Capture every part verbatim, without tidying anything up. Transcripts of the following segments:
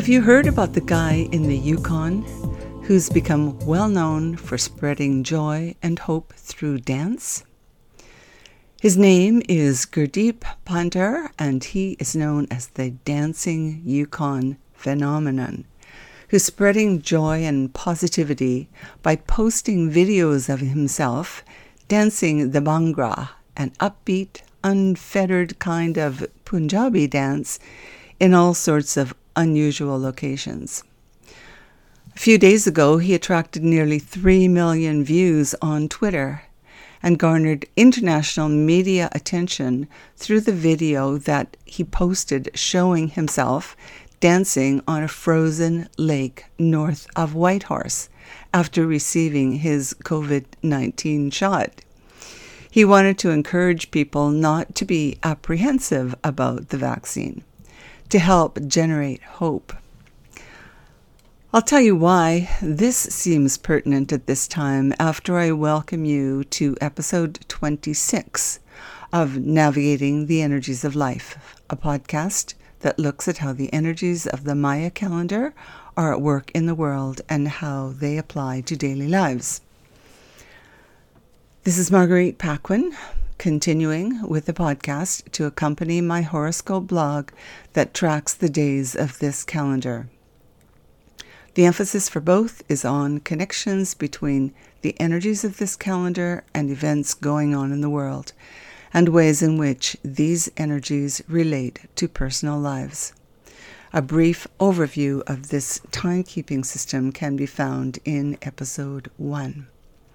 Have you heard about the guy in the Yukon who's become well known for spreading joy and hope through dance? His name is Gurdeep Pandher, and he is known as the Dancing Yukon Phenomenon, who's spreading joy and positivity by posting videos of himself dancing the Bhangra, an upbeat, unfettered kind of Punjabi dance in all sorts of unusual locations. A few days ago, he attracted nearly three million views on Twitter and garnered international media attention through the video that he posted showing himself dancing on a frozen lake north of Whitehorse after receiving his covid nineteen shot. He wanted to encourage people not to be apprehensive about the vaccine, to help generate hope. I'll tell you why this seems pertinent at this time after I welcome you to episode twenty-six of Navigating the Energies of Life, a podcast that looks at how the energies of the Maya calendar are at work in the world and how they apply to daily lives. This is Marguerite Paquin, continuing with the podcast to accompany my horoscope blog that tracks the days of this calendar. The emphasis for both is on connections between the energies of this calendar and events going on in the world, and ways in which these energies relate to personal lives. A brief overview of this timekeeping system can be found in episode one.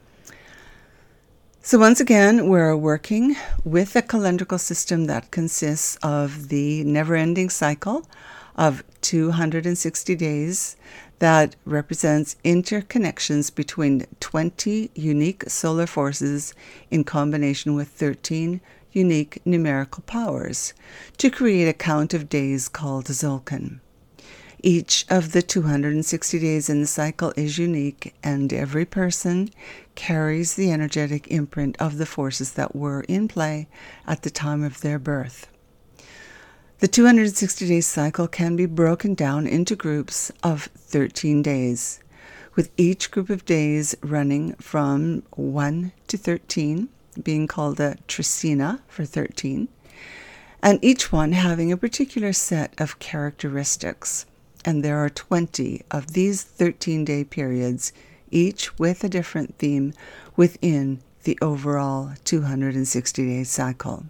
So once again, we're working with a calendrical system that consists of the never-ending cycle of two hundred sixty days that represents interconnections between twenty unique solar forces in combination with thirteen unique numerical powers to create a count of days called Tzolk'in. Each of the two hundred sixty days in the cycle is unique, and every person carries the energetic imprint of the forces that were in play at the time of their birth. The two hundred sixty day cycle can be broken down into groups of thirteen days, with each group of days running from one to thirteen, being called a trisina for thirteen, and each one having a particular set of characteristics. And there are twenty of these thirteen-day periods, each with a different theme within the overall two hundred sixty day cycle.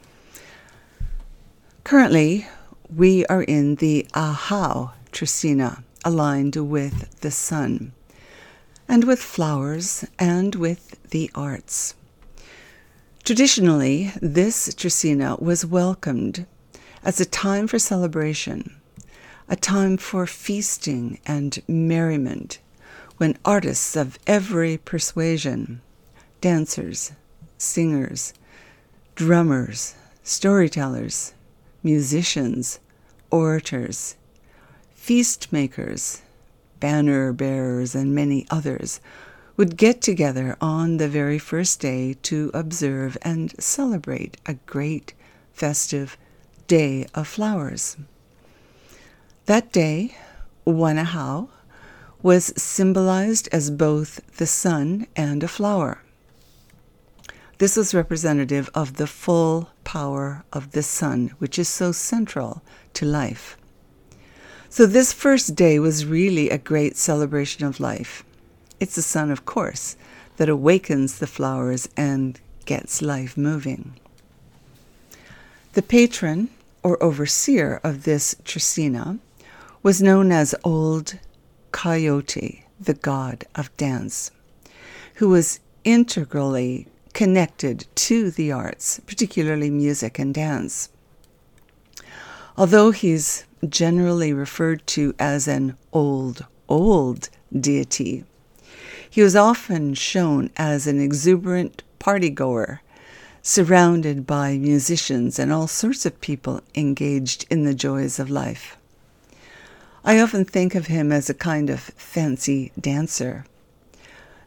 Currently, we are in the Ahau Trisina, aligned with the sun, and with flowers, and with the arts. Traditionally, this Trisina was welcomed as a time for celebration, a time for feasting and merriment, when artists of every persuasion, dancers, singers, drummers, storytellers, musicians, orators, feast makers, banner bearers, and many others would get together on the very first day to observe and celebrate a great festive day of flowers. That day, Wanahau, was symbolized as both the sun and a flower. This was representative of the full power of the sun, which is so central to life. So this first day was really a great celebration of life. It's the sun, of course, that awakens the flowers and gets life moving. The patron, or overseer of this Trisina, was known as Old Coyote, the god of dance, who was integrally connected to the arts, particularly music and dance. Although he's generally referred to as an old, old deity, he was often shown as an exuberant partygoer, surrounded by musicians and all sorts of people engaged in the joys of life. I often think of him as a kind of fancy dancer.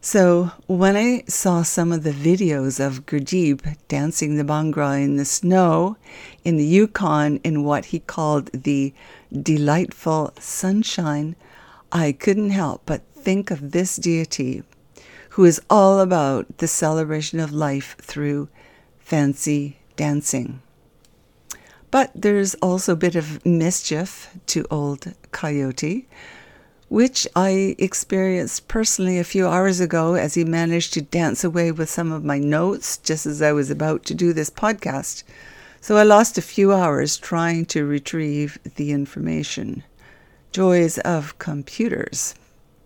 So when I saw some of the videos of Gurdeep dancing the Bhangra in the snow in the Yukon in what he called the delightful sunshine, I couldn't help but think of this deity who is all about the celebration of life through fancy dancing. But there's also a bit of mischief to old Coyote, which I experienced personally a few hours ago as he managed to dance away with some of my notes just as I was about to do this podcast. So I lost a few hours trying to retrieve the information. Joys of computers.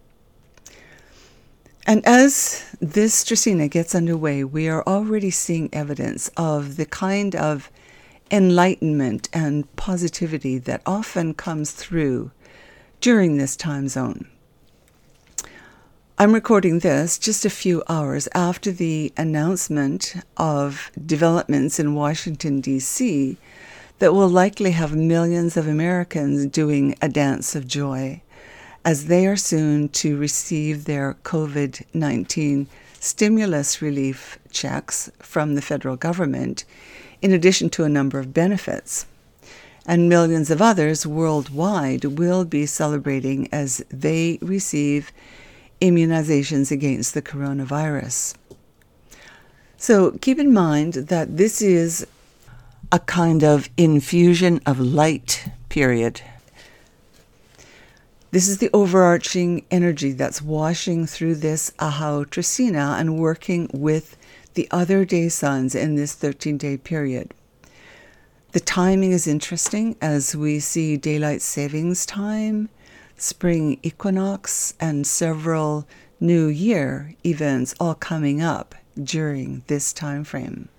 And as this Trisina gets underway, we are already seeing evidence of the kind of enlightenment and positivity that often comes through during this time zone. I'm recording this just a few hours after the announcement of developments in Washington, D C that will likely have millions of Americans doing a dance of joy as they are soon to receive their covid nineteen stimulus relief checks from the federal government, in addition to a number of benefits. And millions of others worldwide will be celebrating as they receive immunizations against the coronavirus. So keep in mind that this is a kind of infusion of light period. This is the overarching energy that's washing through this Ahau Trisina and working with the other day suns in this thirteen-day period. The timing is interesting as we see daylight savings time, spring equinox, and several new year events all coming up during this time frame.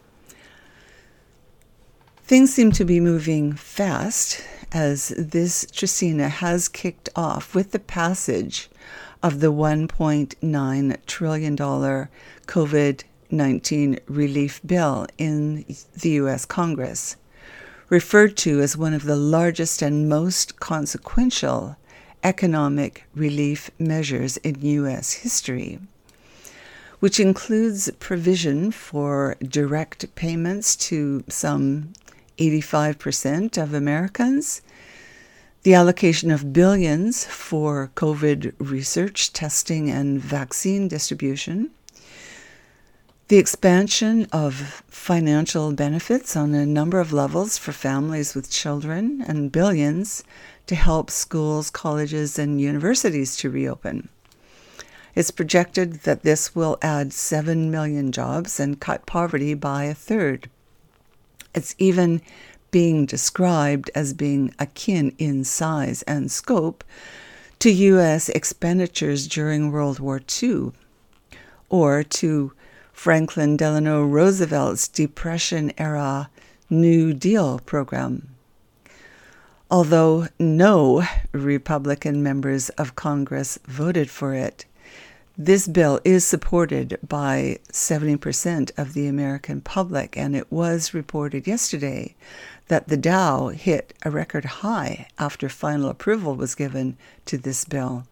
Things seem to be moving fast as this Trisina has kicked off with the passage of the one point nine trillion dollars covid nineteen relief bill in the U S Congress, referred to as one of the largest and most consequential economic relief measures in U S history, which includes provision for direct payments to some eighty-five percent of Americans, the allocation of billions for COVID research, testing, and vaccine distribution, the expansion of financial benefits on a number of levels for families with children, and billions to help schools, colleges, and universities to reopen. It's projected that this will add seven million jobs and cut poverty by a third. It's even being described as being akin in size and scope to U S expenditures during World War Two, or to Franklin Delano Roosevelt's Depression-era New Deal program. Although no Republican members of Congress voted for it, this bill is supported by seventy percent of the American public, and it was reported yesterday that the Dow hit a record high after final approval was given to this bill.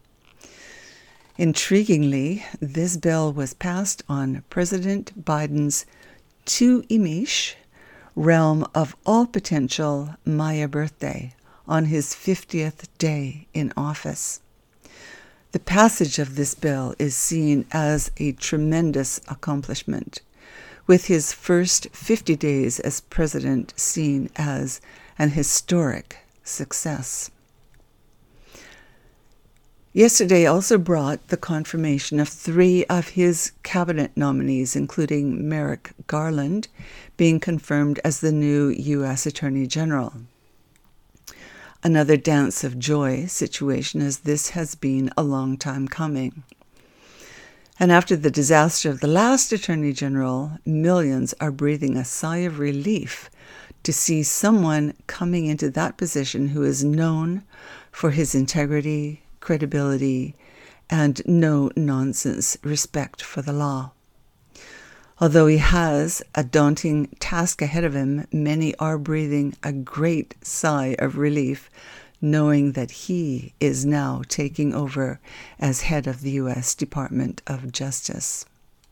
Intriguingly, this bill was passed on President Biden's Tu-Imish, realm of all potential Maya birthday, on his fiftieth day in office. The passage of this bill is seen as a tremendous accomplishment, with his first fifty days as president seen as an historic success. Yesterday also brought the confirmation of three of his cabinet nominees, including Merrick Garland, being confirmed as the new U S Attorney General. Another dance of joy situation, as this has been a long time coming. And after the disaster of the last Attorney General, millions are breathing a sigh of relief to see someone coming into that position who is known for his integrity, credibility, and no-nonsense respect for the law. Although he has a daunting task ahead of him, many are breathing a great sigh of relief, knowing that he is now taking over as head of the U S Department of Justice.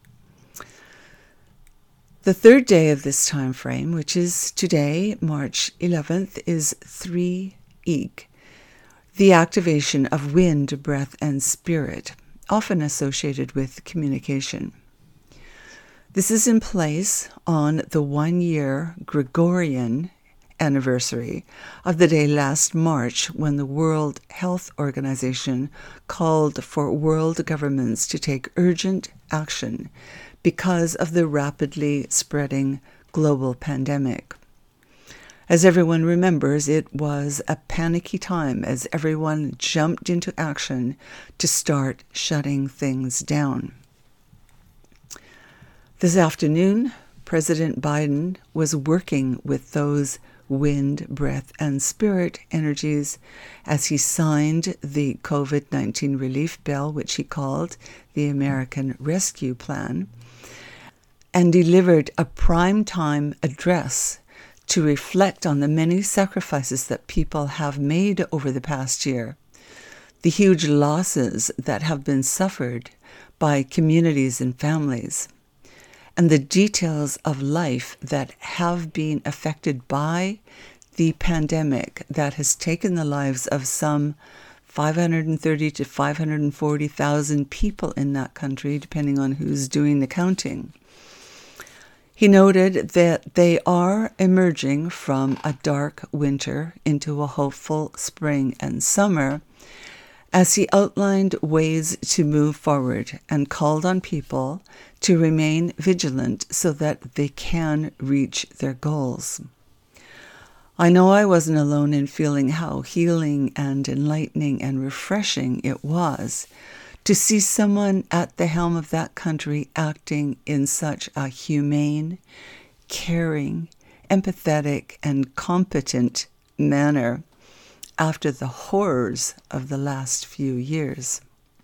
The third day of this time frame, which is today, March eleventh, is three Ig, the activation of wind, breath, and spirit, often associated with communication. This is in place on the one-year Gregorian anniversary of the day last March when the World Health Organization called for world governments to take urgent action because of the rapidly spreading global pandemic. As everyone remembers, it was a panicky time as everyone jumped into action to start shutting things down. This afternoon, President Biden was working with those wind, breath, and spirit energies as he signed the COVID nineteen relief bill, which he called the American Rescue Plan, and delivered a primetime address to reflect on the many sacrifices that people have made over the past year, the huge losses that have been suffered by communities and families, and the details of life that have been affected by the pandemic that has taken the lives of some five hundred thirty to five hundred forty thousand people in that country, depending on who's doing the counting. He noted that they are emerging from a dark winter into a hopeful spring and summer, as he outlined ways to move forward and called on people to remain vigilant so that they can reach their goals. I know I wasn't alone in feeling how healing and enlightening and refreshing it was to see someone at the helm of that country acting in such a humane, caring, empathetic, and competent manner after the horrors of the last few years.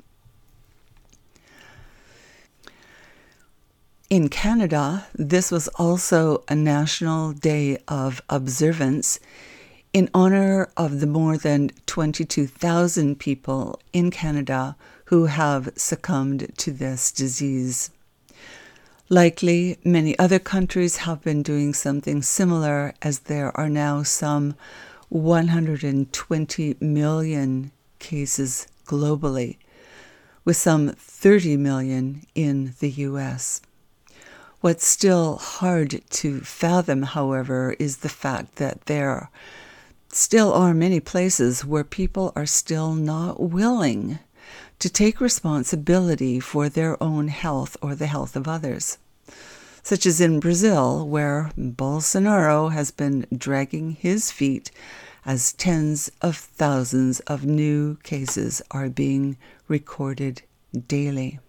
In Canada, this was also a national day of observance in honor of the more than twenty-two thousand people in Canada who have succumbed to this disease. Likely, many other countries have been doing something similar, as there are now some one hundred twenty million cases globally, with some thirty million in the U S. What's still hard to fathom, however, is the fact that there still are many places where people are still not willing to take responsibility for their own health or the health of others, such as in Brazil, where Bolsonaro has been dragging his feet as tens of thousands of new cases are being recorded daily.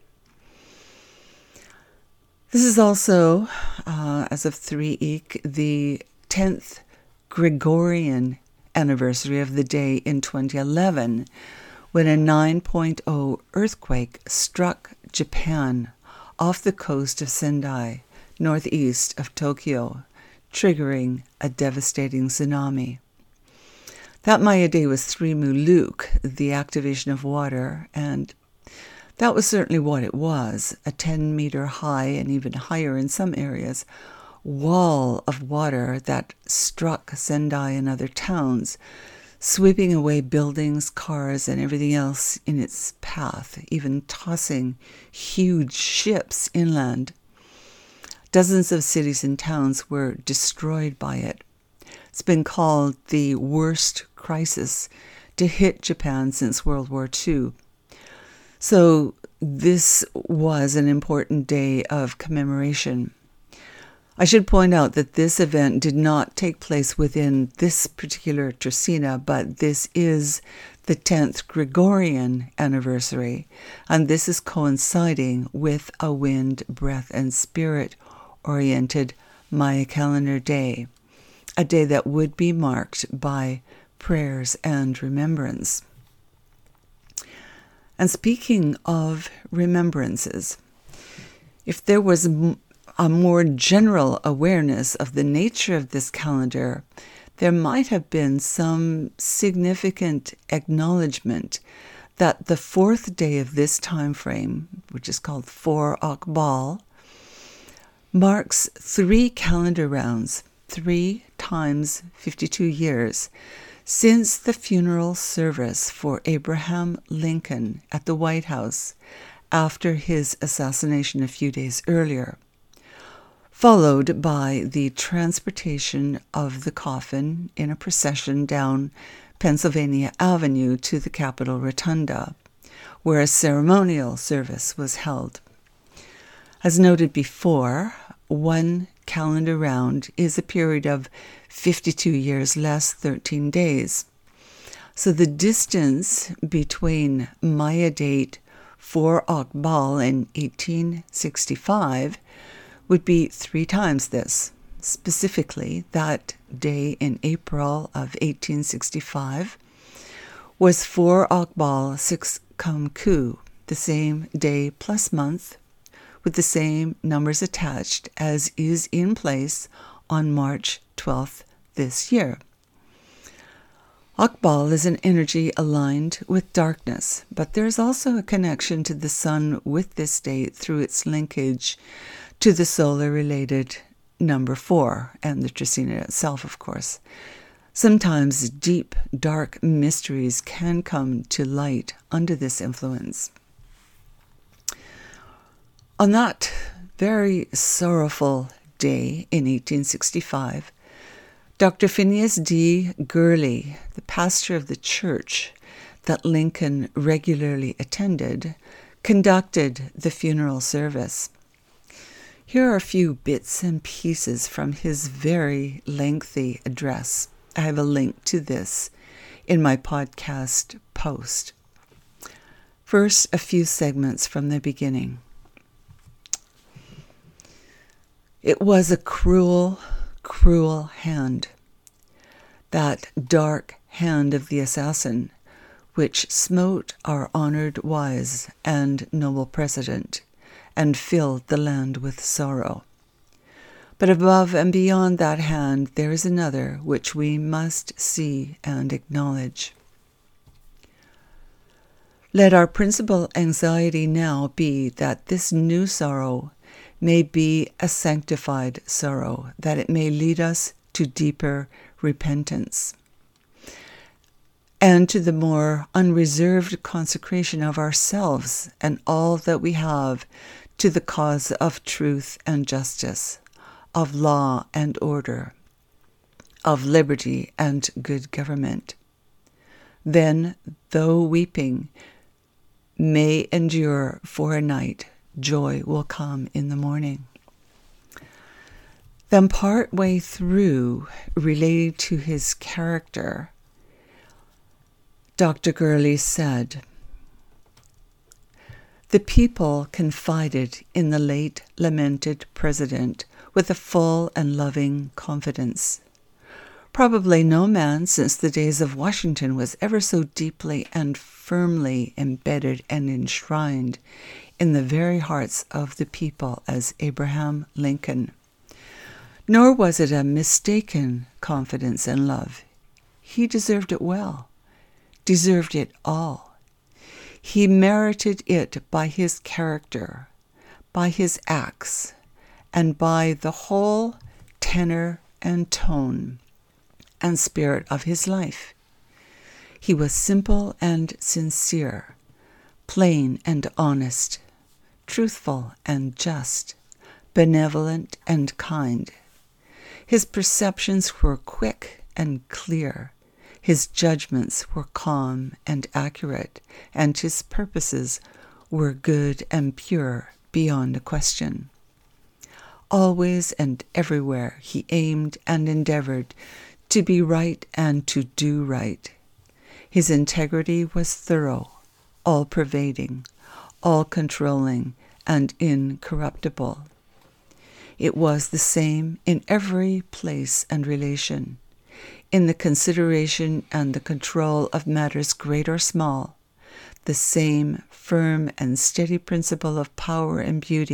This is also, uh, as of three Ig, the tenth Gregorian anniversary of the day in twenty eleven, when a nine point oh earthquake struck Japan off the coast of Sendai, northeast of Tokyo, triggering a devastating tsunami. That Maya day was three Muluk, the activation of water, and that was certainly what it was, a ten-meter high and even higher in some areas wall of water that struck Sendai and other towns, sweeping away buildings, cars, and everything else in its path, even tossing huge ships inland. Dozens of cities and towns were destroyed by it. It's been called the worst crisis to hit Japan since World War Two. So this was an important day of commemoration. I should point out that this event did not take place within this particular Trecina, but this is the tenth Gregorian anniversary, and this is coinciding with a wind, breath, and spirit-oriented Maya calendar day, a day that would be marked by prayers and remembrance. And speaking of remembrances, if there was a more general awareness of the nature of this calendar, there might have been some significant acknowledgement that the fourth day of this time frame, which is called four Akbal, marks three calendar rounds, three times fifty-two years, since the funeral service for Abraham Lincoln at the White House after his assassination a few days earlier, followed by the transportation of the coffin in a procession down Pennsylvania Avenue to the Capitol Rotunda, where a ceremonial service was held. As noted before, one calendar round is a period of fifty-two years less thirteen days. So the distance between Maya date four Akbal in eighteen sixty-five would be three times this. Specifically, that day in April of eighteen sixty-five was four Akbal six Kamku, the same day plus month, with the same numbers attached as is in place on March twelfth this year. Akbal is an energy aligned with darkness, but there is also a connection to the sun with this date through its linkage to the solar-related number four, and the Trecina itself, of course. Sometimes deep, dark mysteries can come to light under this influence. On that very sorrowful day in eighteen sixty-five, Doctor Phineas D. Gurley, the pastor of the church that Lincoln regularly attended, conducted the funeral service. Here are a few bits and pieces from his very lengthy address. I have a link to this in my podcast post. First, a few segments from the beginning. It was a cruel, cruel hand, that dark hand of the assassin, which smote our honored wise and noble president, and filled the land with sorrow. But above and beyond that hand there is another which we must see and acknowledge. Let our principal anxiety now be that this new sorrow may be a sanctified sorrow, that it may lead us to deeper repentance, and to the more unreserved consecration of ourselves and all that we have to the cause of truth and justice, of law and order, of liberty and good government. Then, though weeping may endure for a night, joy will come in the morning. Then part way through, related to his character, Doctor Gurley said, "The people confided in the late lamented president with a full and loving confidence. Probably no man since the days of Washington was ever so deeply and firmly embedded and enshrined in the very hearts of the people as Abraham Lincoln. Nor was it a mistaken confidence and love. He deserved it well, deserved it all. He merited it by his character, by his acts, and by the whole tenor and tone and spirit of his life. He was simple and sincere, plain and honest, truthful and just, benevolent and kind. His perceptions were quick and clear. His judgments were calm and accurate, and his purposes were good and pure beyond a question. Always and everywhere he aimed and endeavored to be right and to do right. His integrity was thorough, all-pervading, all-controlling, and incorruptible. It was the same in every place and relation, in the consideration and the control of matters great or small, the same firm and steady principle of power and beauty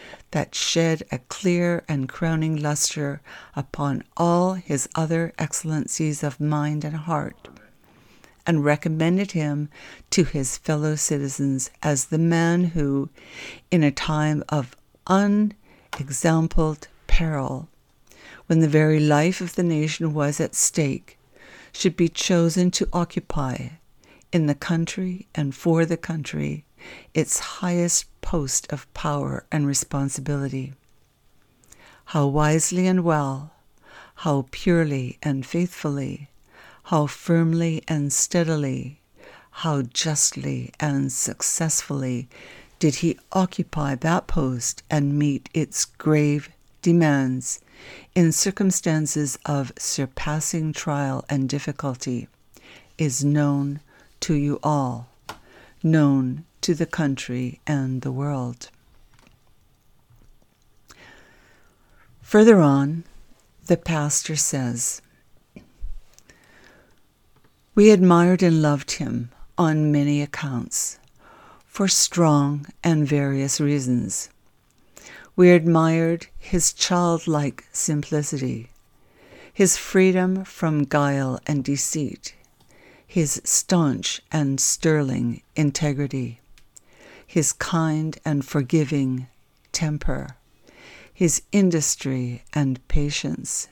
that shed a clear and crowning luster upon all his other excellencies of mind and heart, and recommended him to his fellow citizens as the man who, in a time of unexampled peril, when the very life of the nation was at stake, should be chosen to occupy, in the country and for the country, its highest post of power and responsibility. How wisely and well, how purely and faithfully, how firmly and steadily, how justly and successfully did he occupy that post and meet its grave demands in circumstances of surpassing trial and difficulty, is known to you all, known to the country and the world. Further on, the pastor says, "We admired and loved him on many accounts, for strong and various reasons. We admired his childlike simplicity, his freedom from guile and deceit, his staunch and sterling integrity, his kind and forgiving temper, his industry and patience,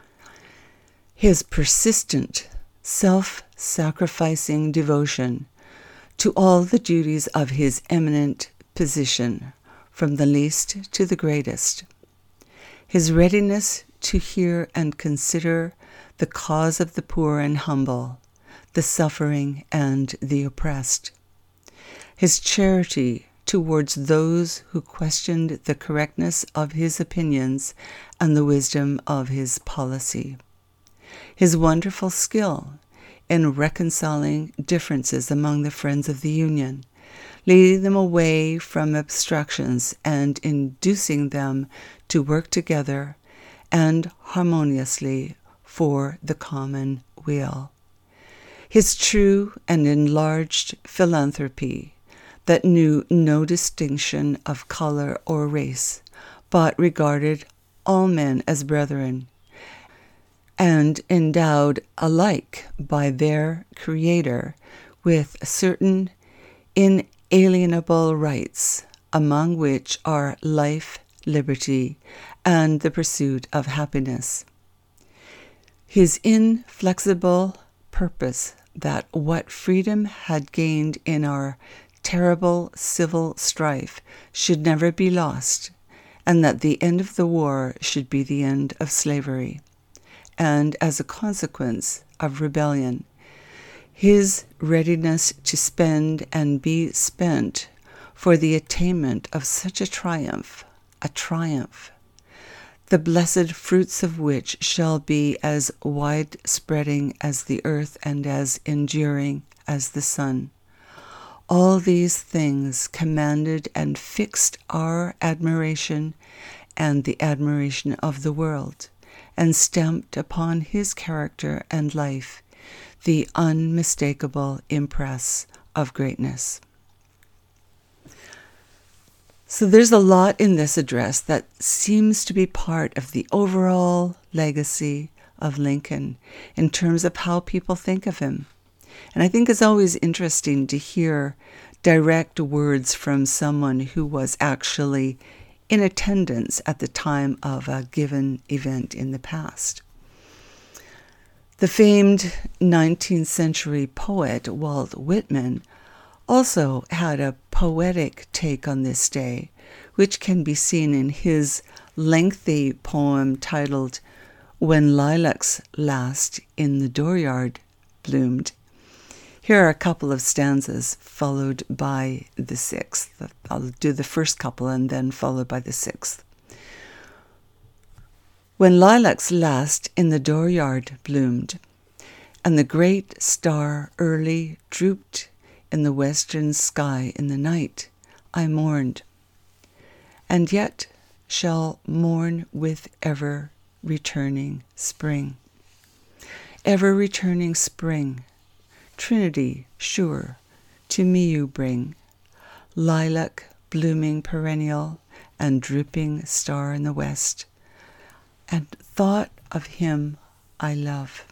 his persistent, self-sacrificing devotion to all the duties of his eminent position, from the least to the greatest, his readiness to hear and consider the cause of the poor and humble, the suffering and the oppressed, his charity towards those who questioned the correctness of his opinions and the wisdom of his policy, his wonderful skill in reconciling differences among the friends of the Union, leading them away from obstructions and inducing them to work together and harmoniously for the common weal, his true and enlarged philanthropy that knew no distinction of color or race, but regarded all men as brethren, and endowed alike by their Creator with certain inalienable rights, among which are life, liberty, and the pursuit of happiness. His inflexible purpose that what freedom had gained in our terrible civil strife should never be lost, and that the end of the war should be the end of slavery, and as a consequence of rebellion, his readiness to spend and be spent for the attainment of such a triumph, a triumph, the blessed fruits of which shall be as wide-spreading as the earth and as enduring as the sun. All these things commanded and fixed our admiration and the admiration of the world, and stamped upon his character and life the unmistakable impress of greatness." So there's a lot in this address that seems to be part of the overall legacy of Lincoln in terms of how people think of him. And I think it's always interesting to hear direct words from someone who was actually in attendance at the time of a given event in the past. The famed nineteenth century poet Walt Whitman also had a poetic take on this day, which can be seen in his lengthy poem titled "When Lilacs Last in the Dooryard Bloomed." Here are a couple of stanzas followed by the sixth. I'll do the first couple and then followed by the sixth. When lilacs last in the dooryard bloomed, and the great star early drooped in the western sky in the night, I mourned, and yet shall mourn with ever-returning spring. Ever-returning spring, Trinity, sure, to me you bring, lilac blooming perennial, and drooping star in the west, and thought of him I love.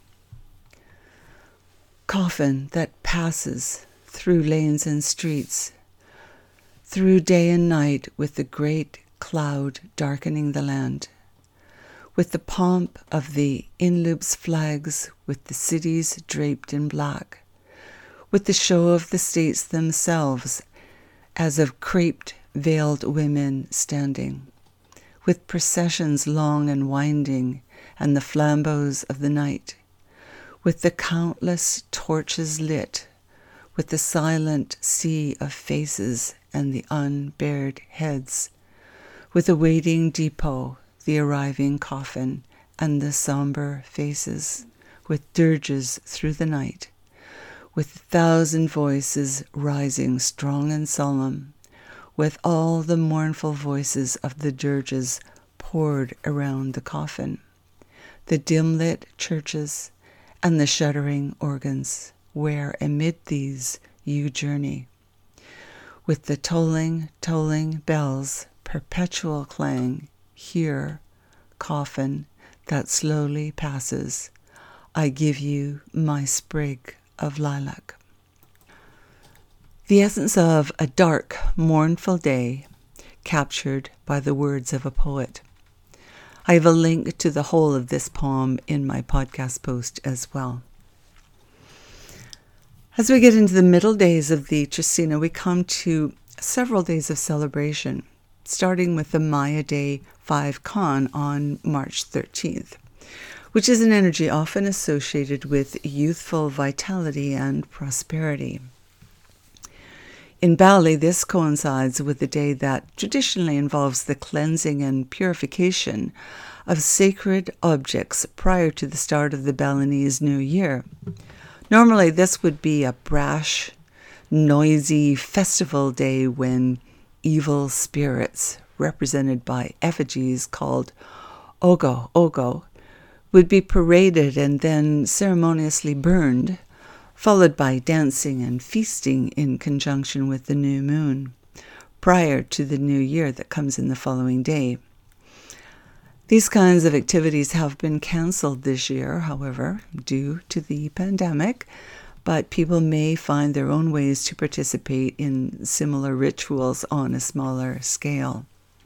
Coffin that passes through lanes and streets, through day and night with the great cloud darkening the land, with the pomp of the in-loops flags, with the cities draped in black, with the show of the states themselves as of craped, veiled women standing, with processions long and winding and the flambeaux of the night, with the countless torches lit, with the silent sea of faces and the unbared heads, with the waiting depot, the arriving coffin, and the somber faces, with dirges through the night, with a thousand voices rising strong and solemn, with all the mournful voices of the dirges poured around the coffin, the dim-lit churches, and the shuddering organs, where amid these you journey, with the tolling, tolling bells, perpetual clang, here, coffin that slowly passes, I give you my sprig of lilac. The essence of a dark, mournful day, captured by the words of a poet. I have a link to the whole of this poem in my podcast post as well. As we get into the middle days of the Trecina, we come to several days of celebration, starting with the Maya Day five Khan on March thirteenth, which is an energy often associated with youthful vitality and prosperity. In Bali, this coincides with the day that traditionally involves the cleansing and purification of sacred objects prior to the start of the Balinese New Year. Normally, this would be a brash, noisy festival day when evil spirits, represented by effigies called Ogo Ogo, would be paraded and then ceremoniously burned, followed by dancing and feasting in conjunction with the new moon, prior to the new year that comes in the following day. These kinds of activities have been cancelled this year, however, due to the pandemic, but people may find their own ways to participate in similar rituals on a smaller scale.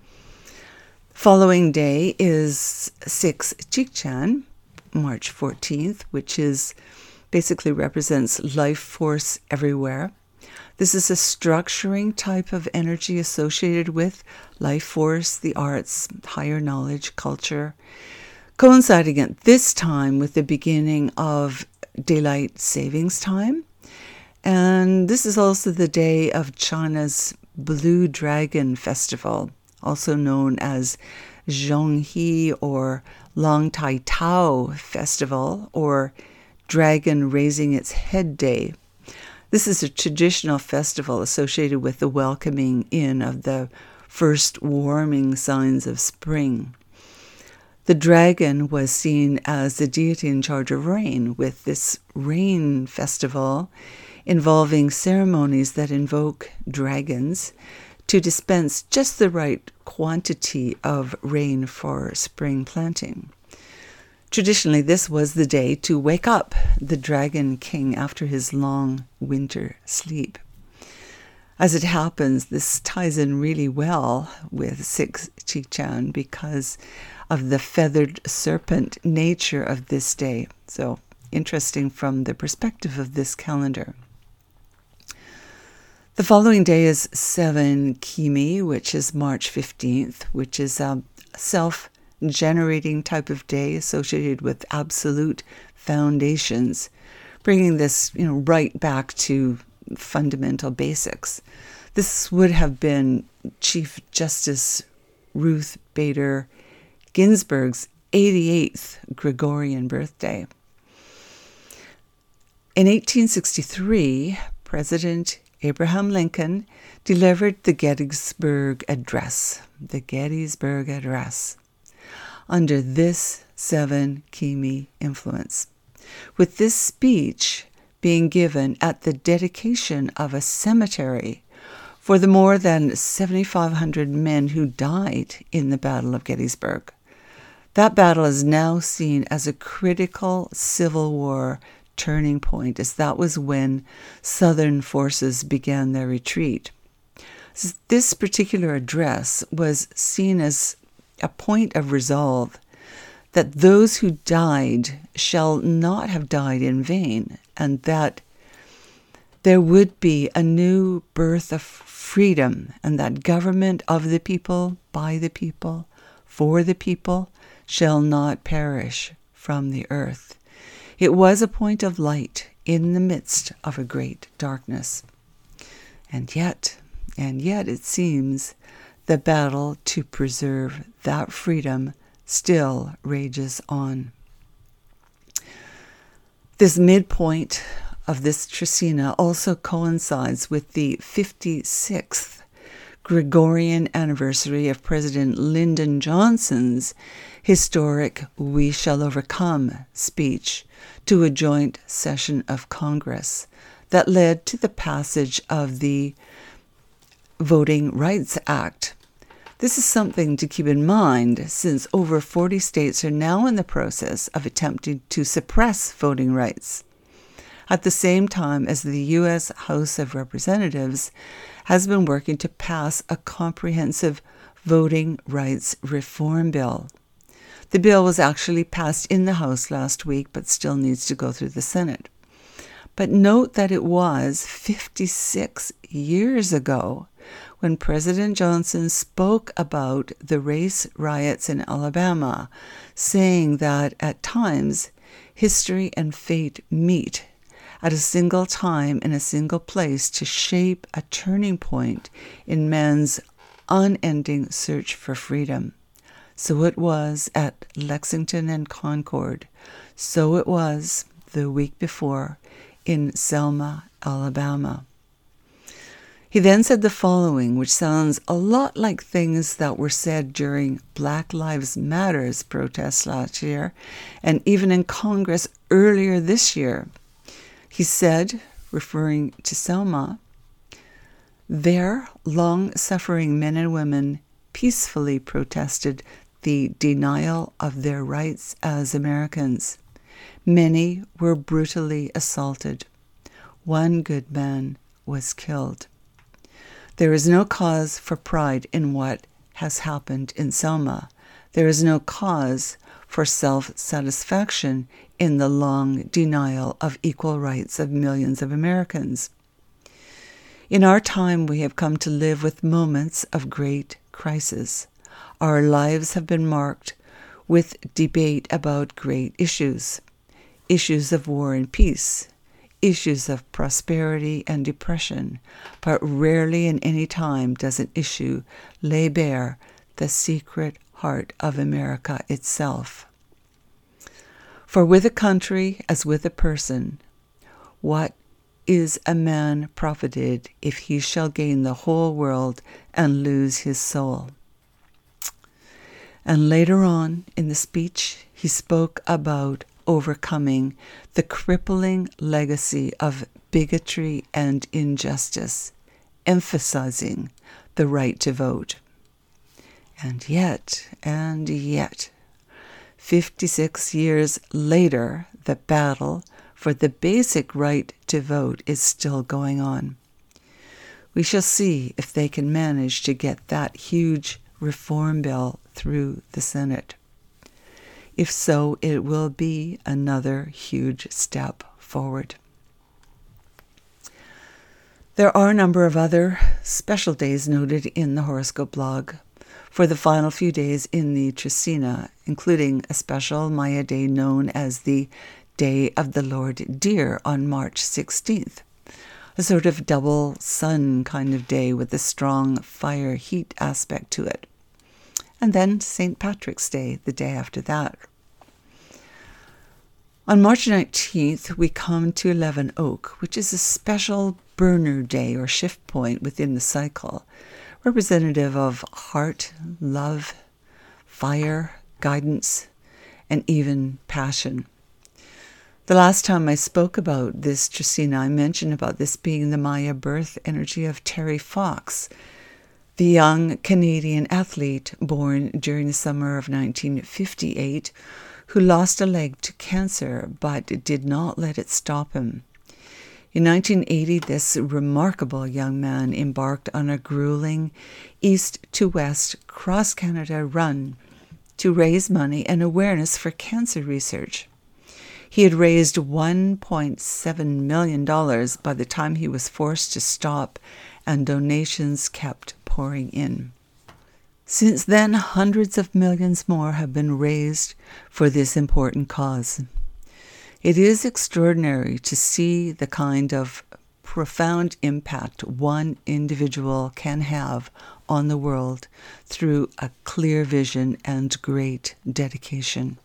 Following day is six Chikchan, March fourteenth, which is basically represents life force everywhere. This is a structuring type of energy associated with life force, the arts, higher knowledge, culture, coinciding at this time with the beginning of daylight savings time. And this is also the day of China's Blue Dragon Festival, also known as Zhonghe or Long Tai Tao Festival, or Dragon Raising Its Head Day. This is a traditional festival associated with the welcoming in of the first warming signs of spring. The dragon was seen as the deity in charge of rain, with this rain festival involving ceremonies that invoke dragons to dispense just the right quantity of rain for spring planting. Traditionally, this was the day to wake up the Dragon King after his long winter sleep. As it happens, this ties in really well with six Chikchan because of the feathered serpent nature of this day. So interesting from the perspective of this calendar. The following day is seven Kimi, which is March fifteenth, which is a self-generating type of day associated with absolute foundations, bringing this, you know, right back to fundamental basics. This would have been Chief Justice Ruth Bader Ginsburg's eighty-eighth Gregorian birthday. In eighteen sixty-three, President Abraham Lincoln delivered the Gettysburg Address, the Gettysburg Address, under this seven Kimi influence, with this speech being given at the dedication of a cemetery for the more than seven thousand five hundred men who died in the Battle of Gettysburg. That battle is now seen as a critical Civil War turning point, as that was when Southern forces began their retreat. This particular address was seen as a point of resolve that those who died shall not have died in vain, and that there would be a new birth of freedom, and that government of the people, by the people, for the people, shall not perish from the earth. It was a point of light in the midst of a great darkness. And yet, and yet it seems the battle to preserve that freedom still rages on. This midpoint of this trecena also coincides with the fifty-sixth Gregorian anniversary of President Lyndon Johnson's historic We Shall Overcome speech to a joint session of Congress that led to the passage of the Voting Rights Act. This is something to keep in mind, since over forty states are now in the process of attempting to suppress voting rights, at the same time as the U S House of Representatives has been working to pass a comprehensive voting rights reform bill. The bill was actually passed in the House last week, but still needs to go through the Senate. But note that it was fifty-six years ago when President Johnson spoke about the race riots in Alabama, saying that at times history and fate meet at a single time in a single place to shape a turning point in man's unending search for freedom. So it was at Lexington and Concord. So it was the week before in Selma, Alabama. He then said the following, which sounds a lot like things that were said during Black Lives Matter's protests last year, and even in Congress earlier this year. He said, referring to Selma, "There, long-suffering men and women peacefully protested the denial of their rights as Americans. Many were brutally assaulted. One good man was killed. There is no cause for pride in what has happened in Selma. There is no cause for self-satisfaction in the long denial of equal rights of millions of Americans. In our time, we have come to live with moments of great crisis. Our lives have been marked with debate about great issues, issues of war and peace, issues of prosperity and depression, but rarely in any time does an issue lay bare the secret heart of America itself. For with a country as with a person, what is a man profited if he shall gain the whole world and lose his soul?" And later on in the speech, he spoke about overcoming the crippling legacy of bigotry and injustice, emphasizing the right to vote. And yet, and yet, fifty-six years later, the battle for the basic right to vote is still going on. We shall see if they can manage to get that huge reform bill through the Senate. If so, it will be another huge step forward. There are a number of other special days noted in the horoscope blog for the final few days in the trecena, including a special Maya day known as the Day of the Lord Deer on March sixteenth, a sort of double sun kind of day with a strong fire heat aspect to it. And then Saint Patrick's Day, the day after that. On March nineteenth, we come to eleven Oak, which is a special burner day or shift point within the cycle, representative of heart, love, fire, guidance, and even passion. The last time I spoke about this, Trisina, I mentioned about this being the Maya birth energy of Terry Fox, the young Canadian athlete born during the summer of nineteen fifty-eight, who lost a leg to cancer but did not let it stop him. In nineteen eighty, this remarkable young man embarked on a grueling east-to-west cross-Canada run to raise money and awareness for cancer research. He had raised one point seven million dollars by the time he was forced to stop, and donations kept pouring in. Since then, hundreds of millions more have been raised for this important cause. It is extraordinary to see the kind of profound impact one individual can have on the world through a clear vision and great dedication.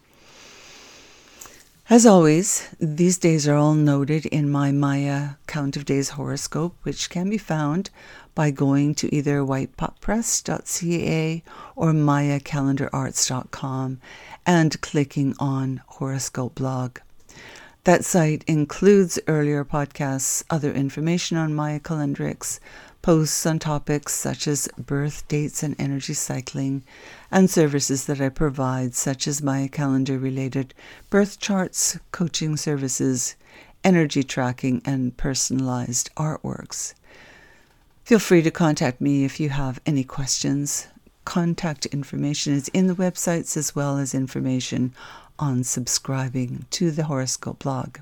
As always, these days are all noted in my Maya Count of Days horoscope, which can be found by going to either white pot press dot c a or maya calendar arts dot com and clicking on horoscope blog. That site includes earlier podcasts, other information on Maya calendrics, posts on topics such as birth dates and energy cycling, and services that I provide, such as Maya calendar-related birth charts, coaching services, energy tracking, and personalized artworks. Feel free to contact me if you have any questions. Contact information is in the websites, as well as information on subscribing to the horoscope blog.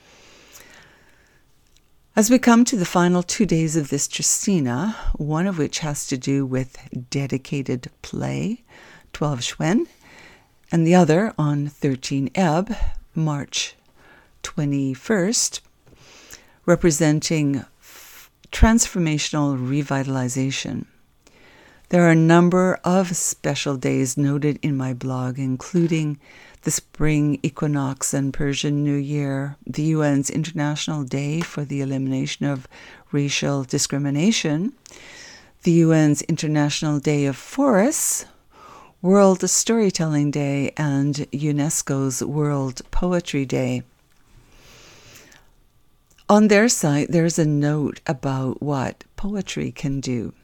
As we come to the final two days of this Trisina, one of which has to do with dedicated play, twelve Shwen, and the other on thirteen Eb, March twenty-first, representing f- transformational revitalization. There are a number of special days noted in my blog, including the spring equinox and Persian New Year, the U N's International Day for the Elimination of Racial Discrimination, the U N's International Day of Forests, World Storytelling Day, and UNESCO's World Poetry Day. On their site, there's a note about what poetry can do.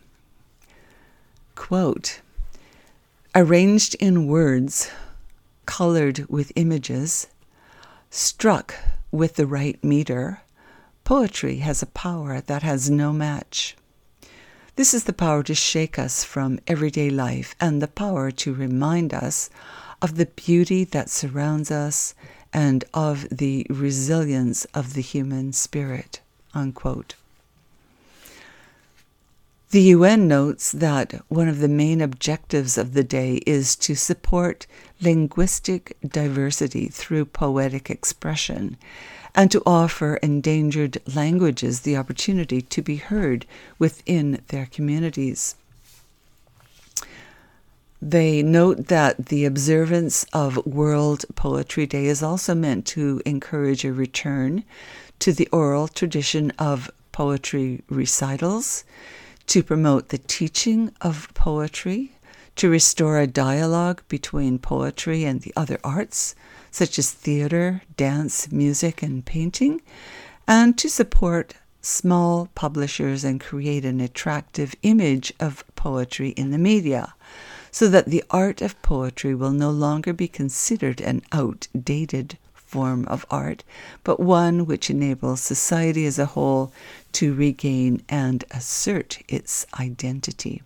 Quote, arranged in words, colored with images, struck with the right meter, poetry has a power that has no match. This is the power to shake us from everyday life and the power to remind us of the beauty that surrounds us and of the resilience of the human spirit. Unquote. The U N notes that one of the main objectives of the day is to support linguistic diversity through poetic expression and to offer endangered languages the opportunity to be heard within their communities. They note that the observance of World Poetry Day is also meant to encourage a return to the oral tradition of poetry recitals, to promote the teaching of poetry, to restore a dialogue between poetry and the other arts, such as theater, dance, music, and painting, and to support small publishers and create an attractive image of poetry in the media, so that the art of poetry will no longer be considered an outdated form of art, but one which enables society as a whole to regain and assert its identity.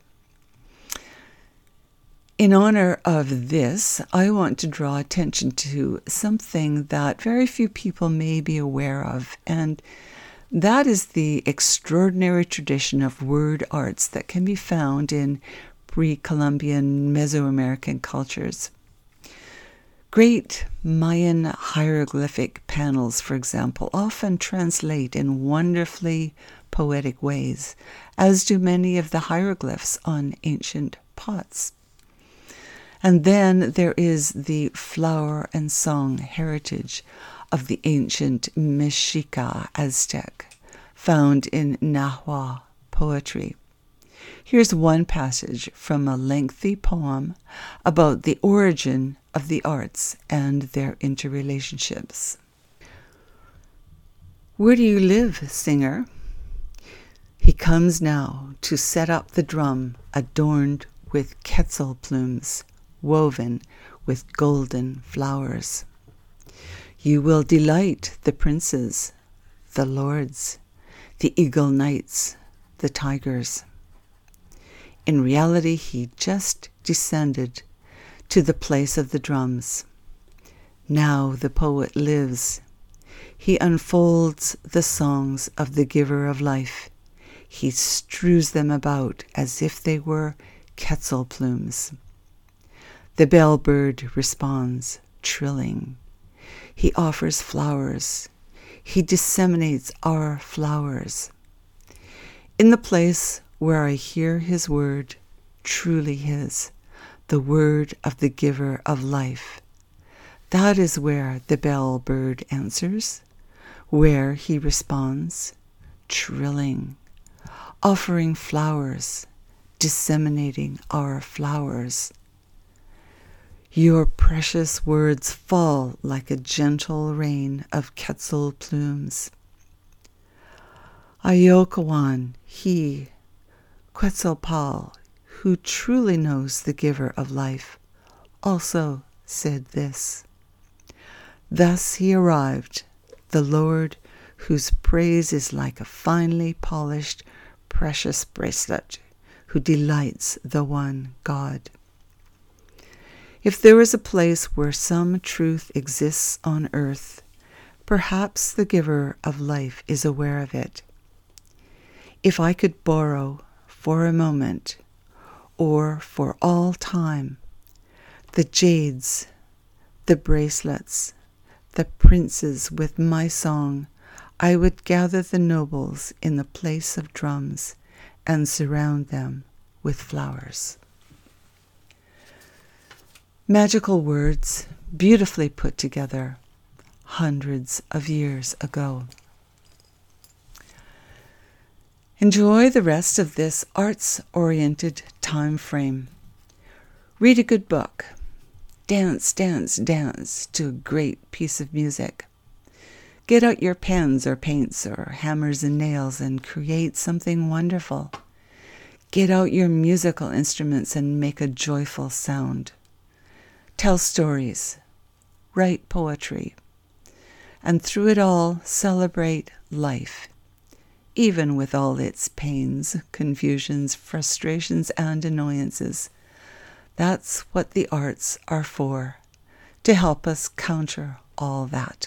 In honor of this, I want to draw attention to something that very few people may be aware of, and that is the extraordinary tradition of word arts that can be found in pre-Columbian Mesoamerican cultures. Great Mayan hieroglyphic panels, for example, often translate in wonderfully poetic ways, as do many of the hieroglyphs on ancient pots. And then there is the flower and song heritage of the ancient Mexica Aztec, found in Nahua poetry. Here's one passage from a lengthy poem about the origin of the arts and their interrelationships. Where do you live, singer? He comes now to set up the drum adorned with quetzal plumes, woven with golden flowers. You will delight the princes, the lords, the eagle knights, the tigers. In reality, he just descended to the place of the drums. Now the poet lives. He unfolds the songs of the giver of life. He strews them about as if they were quetzal plumes. The bellbird responds, trilling. He offers flowers. He disseminates our flowers. In the place where I hear his word, truly his, the word of the giver of life, that is where the bellbird answers, where he responds, trilling, offering flowers, disseminating our flowers. Your precious words fall like a gentle rain of quetzal plumes. Ayokawan, he, Quetzalpal, who truly knows the giver of life, also said this. Thus he arrived, the Lord whose praise is like a finely polished, precious bracelet, who delights the one God. If there is a place where some truth exists on earth, perhaps the giver of life is aware of it. If I could borrow for a moment, or for all time, the jades, the bracelets, the princes with my song, I would gather the nobles in the place of drums and surround them with flowers. Magical words, beautifully put together, hundreds of years ago. Enjoy the rest of this arts-oriented time frame. Read a good book. Dance, dance, dance to a great piece of music. Get out your pens or paints or hammers and nails and create something wonderful. Get out your musical instruments and make a joyful sound. Tell stories. Write poetry. And through it all, celebrate life. Even with all its pains, confusions, frustrations, and annoyances. That's what the arts are for, to help us counter all that.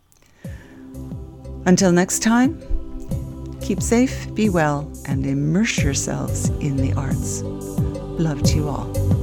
Until next time, keep safe, be well, and immerse yourselves in the arts. Love to you all.